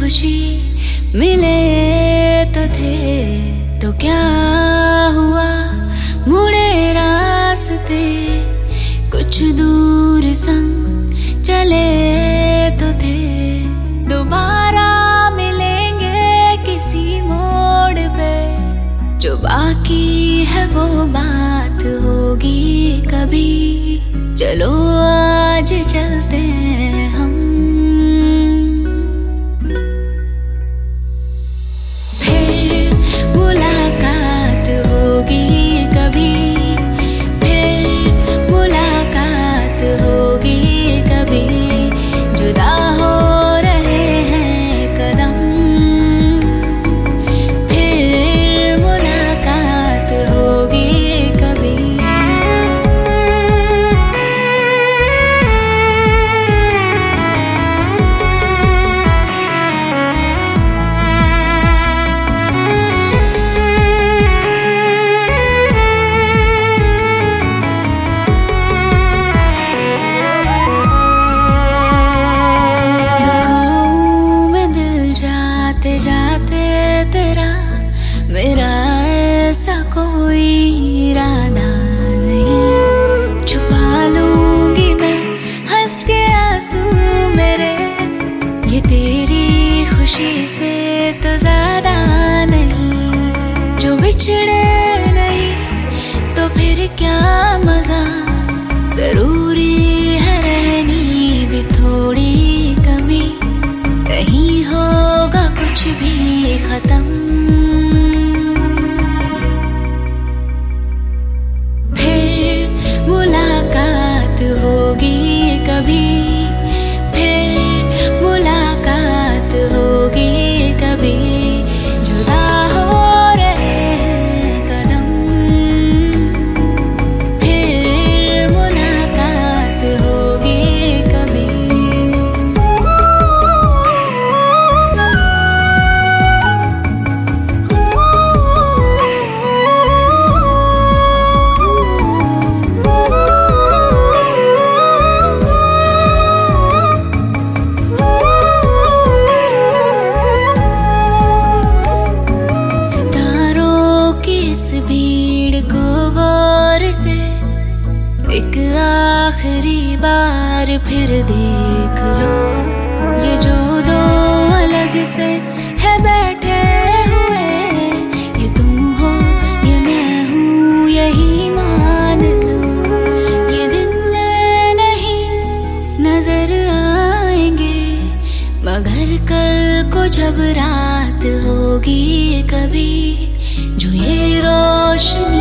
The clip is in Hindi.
खुशी मिले तो थे, तो क्या हुआ मुड़े रास्ते, कुछ दूर संग चले तो थे। दोबारा मिलेंगे किसी मोड़ पे, जो बाकी है वो बात होगी कभी। चलो आज चलते हैं हम, फिर मुलाकात होगी कभी, फिर मुलाकात होगी कभी। जुदा हो रहे हैं कदम, फिर मुलाकात होगी कभी। जाते तेरा मेरा ऐसा कोई इरादा नहीं, छुपा लूंगी मैं हंस के आंसू मेरे, ये तेरी खुशी से तो ज्यादा नहीं। जो बिछड़े नहीं तो फिर क्या मजा, जरूरी है रहनी भी थोड़ी कमी, नहीं होगा कुछ भी खत्म। फिर मुलाकात होगी कभी, फिर मुलाकात होगी कभी। जुदा हो रहे हैं कदम, फिर मुलाकात होगी कभी। भीड़ को गौर से एक आखिरी बार फिर देख लो, ये जो दो अलग से है बैठे हुए, ये तुम हो ये मैं हूँ यही मान लो। ये दिन में नहीं नजर आएंगे, मगर कल को जब रात होगी कभी, जो ये रोशनी